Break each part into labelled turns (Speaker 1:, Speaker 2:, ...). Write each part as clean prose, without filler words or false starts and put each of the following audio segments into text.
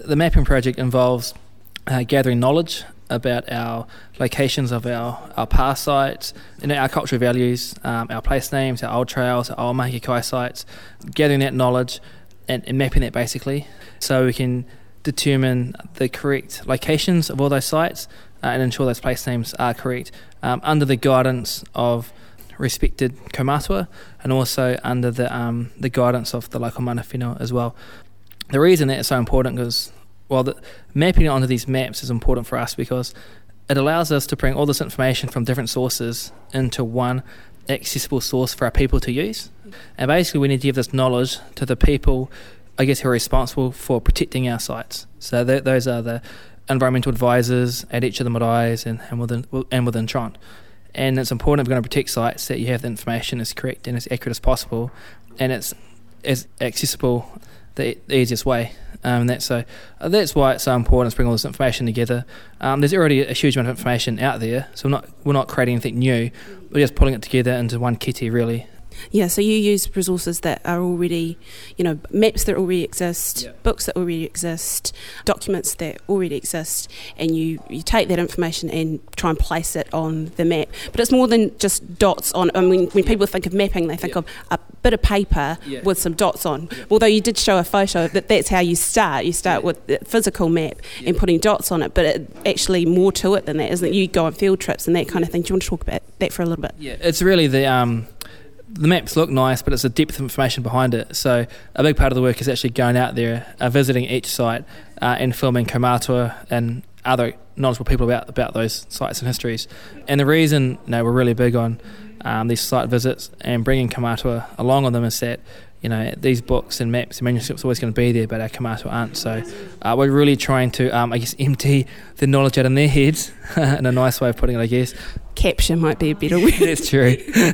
Speaker 1: the mapping project involves gathering knowledge about our locations of our past sites, our cultural values, our place names, our old trails, our old mahi kai sites, gathering that knowledge and mapping that basically, so we can determine the correct locations of all those sites and ensure those place names are correct under the guidance of respected kaumātua and also under the guidance of the local mana whenua as well. The reason that is so important because, mapping it onto these maps is important for us because it allows us to bring all this information from different sources into one accessible source for our people to use. And basically we need to give this knowledge to the people, I guess, who are responsible for protecting our sites. So those are the environmental advisors at each of the maraes and within Tront. And it's important if we're going to protect sites that you have the information as correct and as accurate as possible, and it's as accessible the easiest way. That's why it's so important to bring all this information together. There's already a huge amount of information out there, so we're not creating anything new. We're just pulling it together into one kete, really.
Speaker 2: Yeah, so you use resources that are already, maps that already exist, books that already exist, documents that already exist, and you take that information and try and place it on the map. But it's more than just dots on. I mean, when people think of mapping, they think of a bit of paper with some dots on. Although you did show a photo that's how you start. You start with the physical map and putting dots on it, but it actually more to it than that, isn't it? You go on field trips and that kind of thing. Do you want to talk about that for a little bit? Yeah,
Speaker 1: it's really the maps look nice, but it's the depth of information behind it. So a big part of the work is actually going out there, visiting each site and filming kaumātua and other knowledgeable people about those sites and histories. And the reason we're really big on these site visits and bringing kaumātua along on them is that these books and maps and manuscripts are always going to be there, but our kaumātua aren't. So we're really trying to, empty the knowledge out in their heads in a nice way of putting it, I guess.
Speaker 2: Capture might be a better word.
Speaker 1: That's true.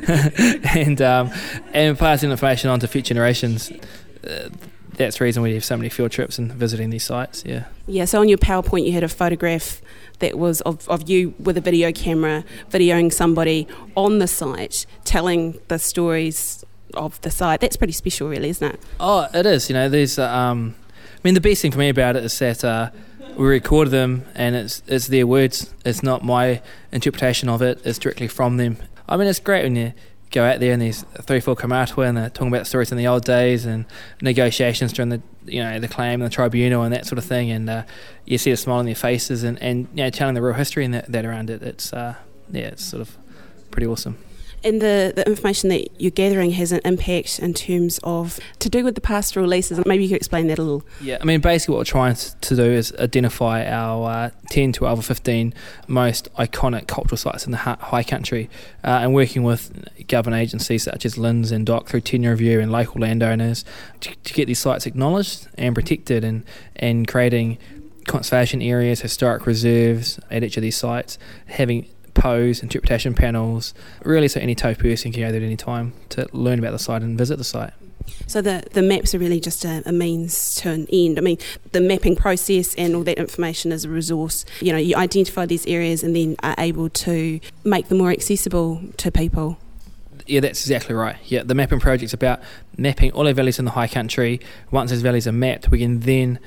Speaker 1: and passing information on to future generations. That's the reason we have so many field trips and visiting these sites,
Speaker 2: Yeah, so on your PowerPoint you had a photograph that was of you with a video camera videoing somebody on the site telling the stories of the site. That's pretty special, really, isn't it?
Speaker 1: Oh, it is. There's the best thing for me about it is that we record them and it's their words. It's not my interpretation of it. It's directly from them. I mean, it's great when you go out there and there's 3-4 kaumātua and they're talking about stories in the old days and negotiations during the claim and the tribunal and that sort of thing, and you see a smile on their faces and telling the real history and that around it. It's it's sort of pretty awesome.
Speaker 2: And the information that you're gathering has an impact in terms of to do with the pastoral leases. Maybe you could explain that a little. Yeah,
Speaker 1: basically what we're trying to do is identify our 10, 12 or 15 most iconic cultural sites in the high country and working with government agencies such as LINZ and DOC through tenure review and local landowners to get these sites acknowledged and protected and creating conservation areas, historic reserves at each of these sites, having pose, interpretation panels, really so any tofu person can go there at any time to learn about the site and visit the site.
Speaker 2: So the maps are really just a means to an end. I mean, the mapping process and all that information is a resource. You identify these areas and then are able to make them more accessible to people.
Speaker 1: Yeah, that's exactly right. Yeah, the mapping project's about mapping all our valleys in the high country. Once those valleys are mapped, we can then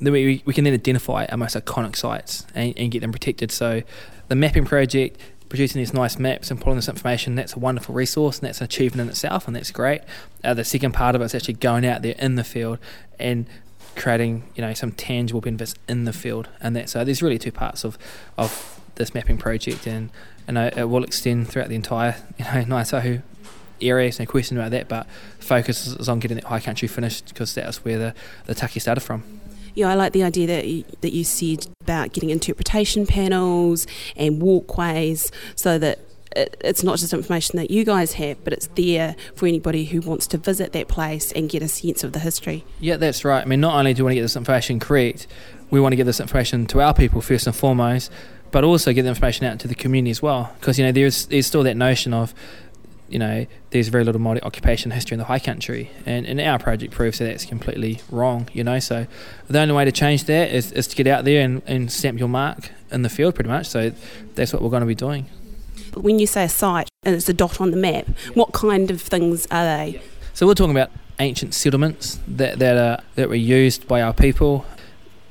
Speaker 1: identify our most iconic sites and get them protected. So the mapping project, producing these nice maps and pulling this information, that's a wonderful resource and that's an achievement in itself, and that's great. The second part of it is actually going out there in the field and creating some tangible benefits in the field, and so there's really two parts of this mapping project, and it will extend throughout the entire Ngāi Tahu area, no question about that, but focus is on getting that high country finished because that's where the taki started from.
Speaker 2: Yeah, I like the idea that you said about getting interpretation panels and walkways so that it's not just information that you guys have, but it's there for anybody who wants to visit that place and get a sense of the history.
Speaker 1: Yeah, that's right. I mean, not only do we want to get this information correct, we want to get this information to our people first and foremost, but also get the information out to the community as well. Because, there's still that notion of, there's very little Māori occupation history in the high country, and our project proves that that's completely wrong, so the only way to change that is to get out there and stamp your mark in the field pretty much, so that's what we're going to be doing.
Speaker 2: When you say a site and it's a dot on the map, what kind of things are they?
Speaker 1: So we're talking about ancient settlements that were used by our people.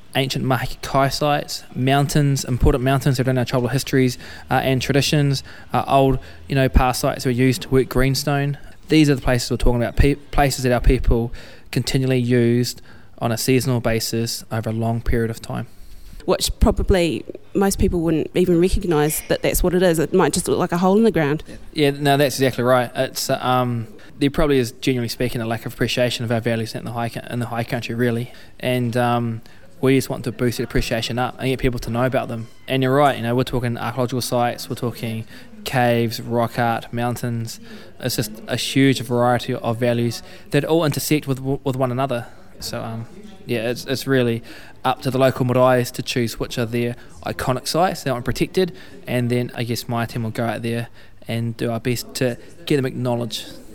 Speaker 1: ancient mahi kai sites, mountains, important mountains that have done our tribal histories and traditions, old, past sites that were used to work greenstone. These are the places we're talking about, places that our people continually used on a seasonal basis over a long period of time.
Speaker 2: Which probably most people wouldn't even recognise that that's what it is. It might just look like a hole in the ground.
Speaker 1: Yeah, no, that's exactly right. It's there probably is, genuinely speaking, a lack of appreciation of our values in the high country, really. And we just want to boost the appreciation up and get people to know about them. And you're right, we're talking archaeological sites, we're talking caves, rock art, mountains. It's just a huge variety of values that all intersect with one another. So it's really up to the local maraes to choose which are their iconic sites they want protected, and then I guess my team will go out there and do our best to get them acknowledged.